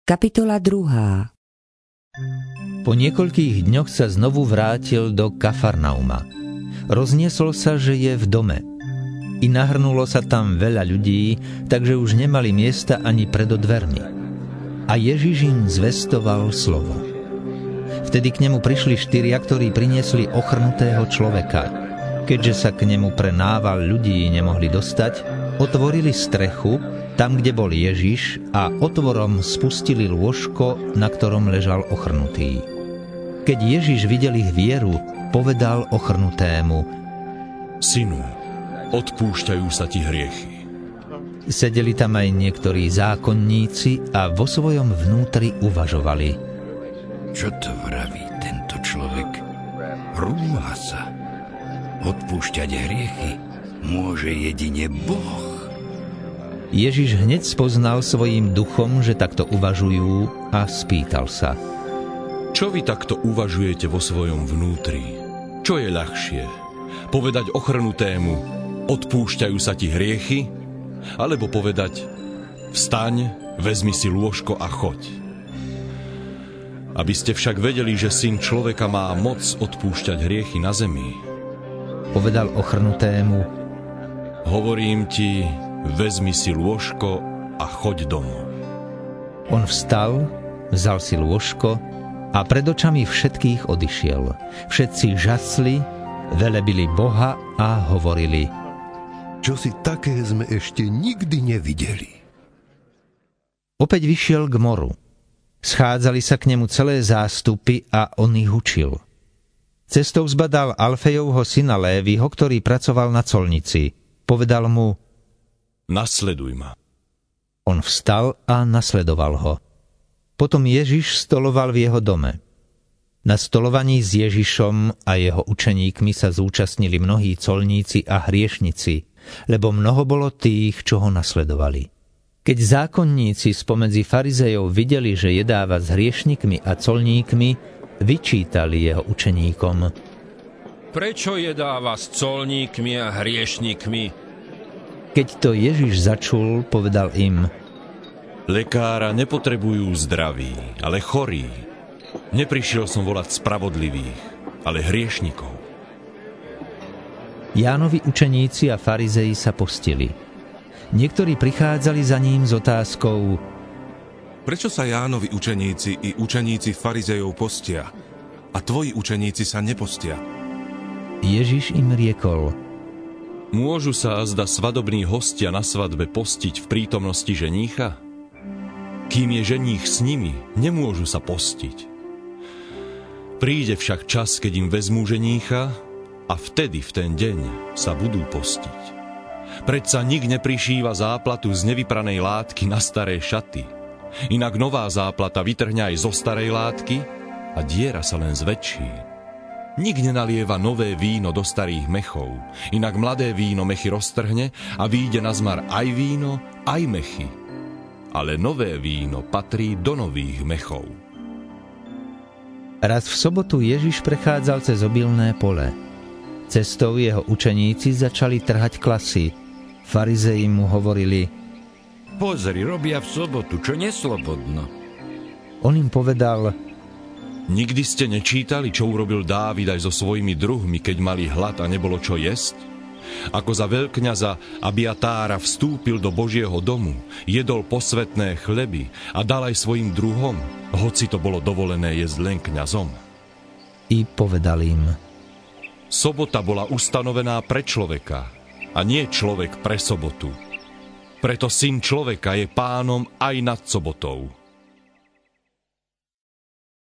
Kapitola 2. Po niekoľkých dňoch sa znovu vrátil do Kafarnauma. Rozniesol sa, že je v dome. I nahrnulo sa tam veľa ľudí, takže už nemali miesta ani pred dvermi. A Ježiš im zvestoval slovo. Vtedy k nemu prišli 4, ktorí priniesli ochrnutého človeka. Keďže sa k nemu pre nával ľudí nemohli dostať, otvorili strechu tam, kde bol Ježiš, a otvorom spustili lôžko, na ktorom ležal ochrnutý. Keď Ježiš videl ich vieru, povedal ochrnutému: Synu, odpúšťajú sa ti hriechy. Sedeli tam aj niektorí zákonníci a vo svojom vnútri uvažovali: Čo to vraví tento človek? Rúha sa. Odpúšťať hriechy môže jedine Boh. Ježiš hneď spoznal svojím duchom, že takto uvažujú, a spýtal sa: Čo vy takto uvažujete vo svojom vnútri? Čo je ľahšie? Povedať ochrnutému: odpúšťajú sa ti hriechy? Alebo povedať: vstaň, vezmi si lôžko a choď. Aby ste však vedeli, že Syn človeka má moc odpúšťať hriechy na zemi, povedal ochrnutému: hovorím ti, vezmi si lôžko a choď domov. On vstal, vzal si lôžko a pred očami všetkých odišiel. Všetci žasli, velebili Boha a hovorili: Čo si také sme ešte nikdy nevideli. Opäť vyšiel k moru. Schádzali sa k nemu celé zástupy a on ich učil. Cestou zbadal Alfejovho syna Léviho, ktorý pracoval na colnici. Povedal mu: Nasleduj ma. On vstal a nasledoval ho. Potom Ježiš stoloval v jeho dome. Na stolovaní s Ježišom a jeho učeníkmi sa zúčastnili mnohí colníci a hriešnici, lebo mnoho bolo tých, čo ho nasledovali. Keď zákonníci spomedzi farizejov videli, že jedáva s hriešnikmi a colníkmi, vyčítali jeho učeníkom: Prečo jedáva s colníkmi a hriešnikmi? Keď to Ježiš začul, povedal im: Lekára nepotrebujú zdraví, ale chorí. Neprišiel som volať spravodlivých, ale hriešnikov. Jánovi učeníci a farizeji sa postili. Niektorí prichádzali za ním s otázkou: Prečo sa Jánovi učeníci i učeníci farizejov postia, a tvoji učeníci sa nepostia? Ježiš im riekol: Môžu sa azda svadobní hostia na svadbe postiť v prítomnosti ženícha? Kým je ženích s nimi, nemôžu sa postiť. Príde však čas, keď im vezmú ženícha, a vtedy v ten deň sa budú postiť. Predsa nik neprišíva záplatu z nevypranej látky na staré šaty. Inak nová záplata vytrhne aj zo starej látky a diera sa len zväčší. Nik nenalieva nové víno do starých mechov, inak mladé víno mechy roztrhne a vyjde na zmar aj víno, aj mechy. Ale nové víno patrí do nových mechov. Raz v sobotu Ježiš prechádzal cez obilné pole. Cestou jeho učeníci začali trhať klasy. Farizeji mu hovorili: Pozri, robia v sobotu, čo neslobodno. On im povedal: Nikdy ste nečítali, čo urobil Dávid aj so svojimi druhmi, keď mali hlad a nebolo čo jesť? Ako za veľkňaza Abiatára vstúpil do Božieho domu, jedol posvätné chleby a dal aj svojim druhom, hoci to bolo dovolené jesť len kňazom. I povedal im: Sobota bola ustanovená pre človeka, a nie človek pre sobotu. Preto Syn človeka je pánom aj nad sobotou.